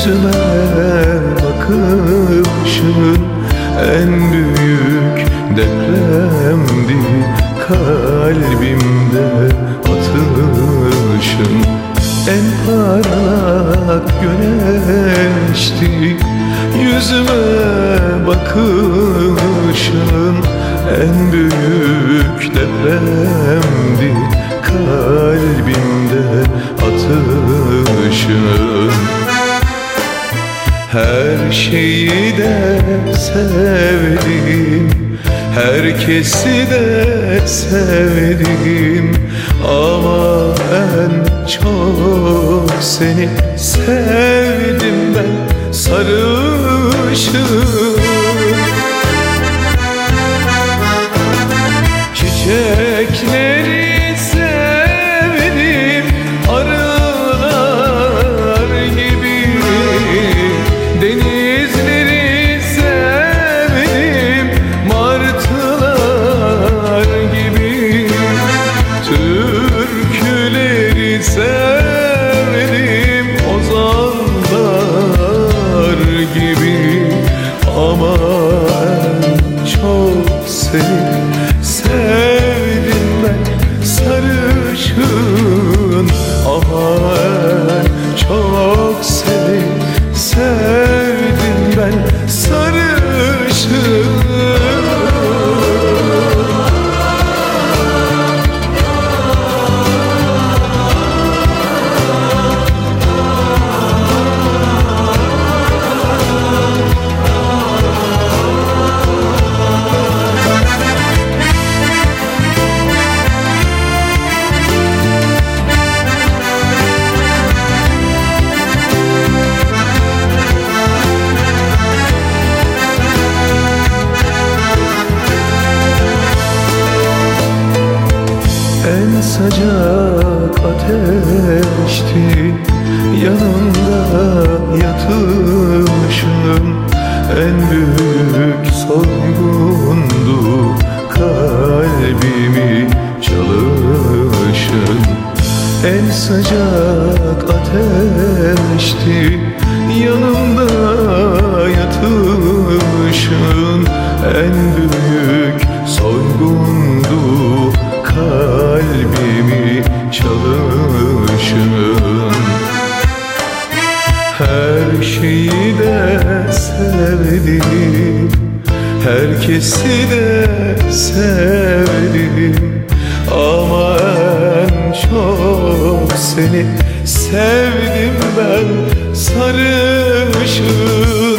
Yüzüme bakışın en büyük depremdi. Kalbimde atışın en parlak güneşti. Yüzüme bakışın en büyük depremdi. Kalbimde atışın her şeyi de sevdim, herkesi de sevdim, ama en çok seni sevdim ben sarışın. Çiçekleri sevdim arılar gibi, denizleri sevdim martılar gibi, türküleri sevdim ozanlar gibi, ama en çok seni sevdim ben sarışın, ama en çok seni sevdim ben sarışın. En sıcak ateşti yanında yatışım, en büyük soygundu kalbimi çalışın. En sıcak ateşti yanımda yatışın, en büyük soygundu kalbimi çalışın. Her şeyi de sevdim, herkesi de sevdim, ama en çok seni sevdim ben sarışın.